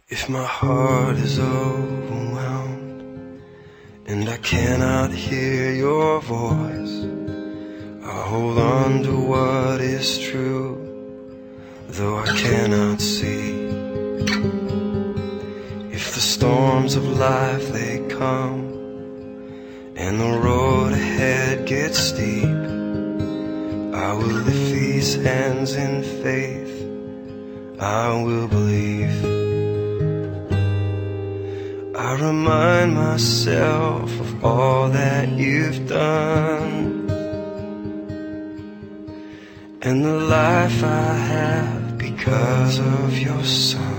If my heart is overwhelmed and I cannot hear your voice, I hold on to what is true, though I cannot see. If the storms of life they come and the road ahead gets steep, I will lift these hands in faith, I will believe. I remind myself of all that you've done and the life I have because of your Son.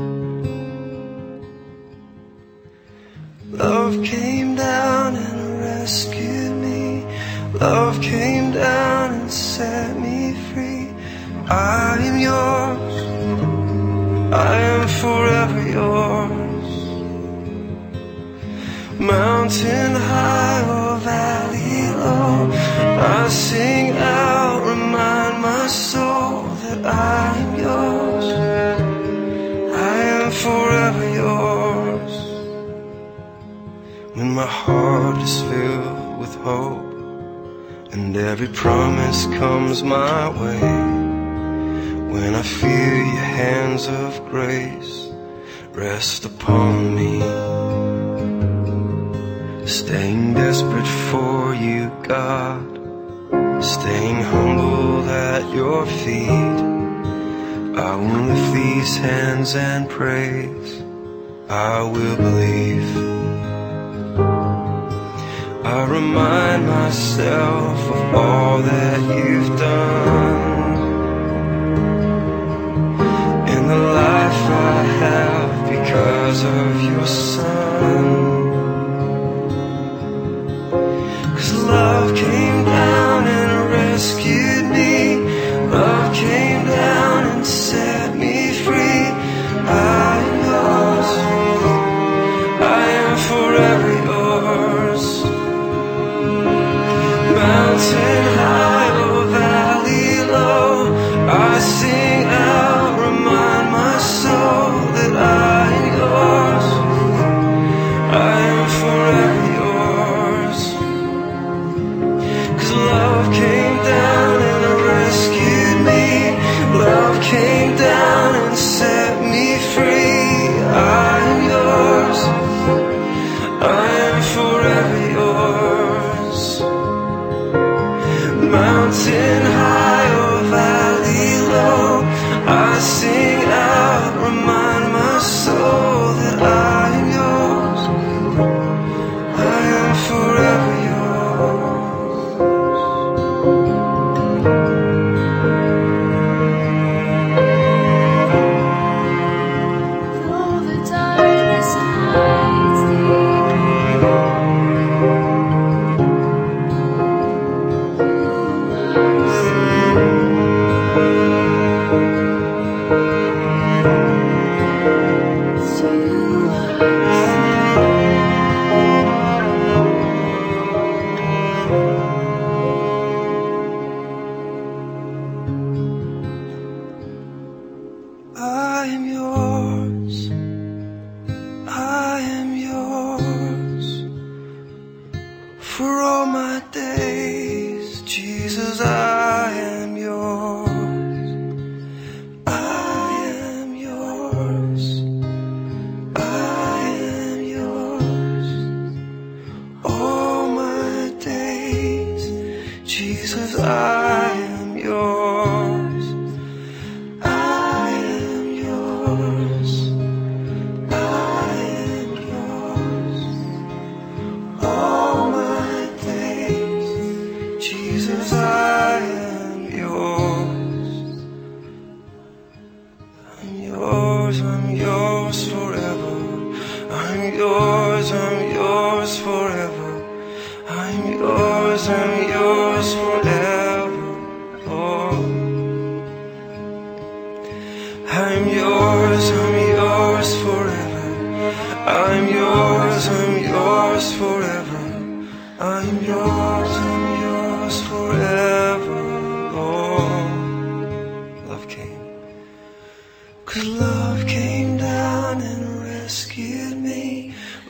Love came down and rescued me. Love came down and set me free. I am yours, I am forever yours. Mountain high or valley low, I sing out, remind my soul that I am yours, I am forever yours. When my heart is filled with hope and every promise comes my way, when I feel your hands of grace rest upon me, staying desperate for you, God, staying humble at your feet, I will lift these hands and praise, I will believe. I remind myself of all that you've done and the life I have because of your Son. Love came down and rescued me. Love came down and set me free. I am yours, I am forever yours. Mountain high or valley low, I sing out, remind my soul that I am yours, I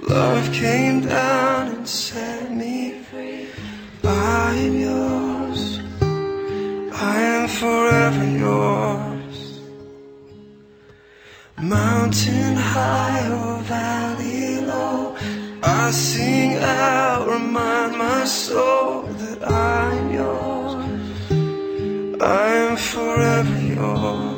Love came down and set me free. I am yours, I am forever yours. Mountain high or valley low, I sing out, remind my soul that I am yours, I am forever yours.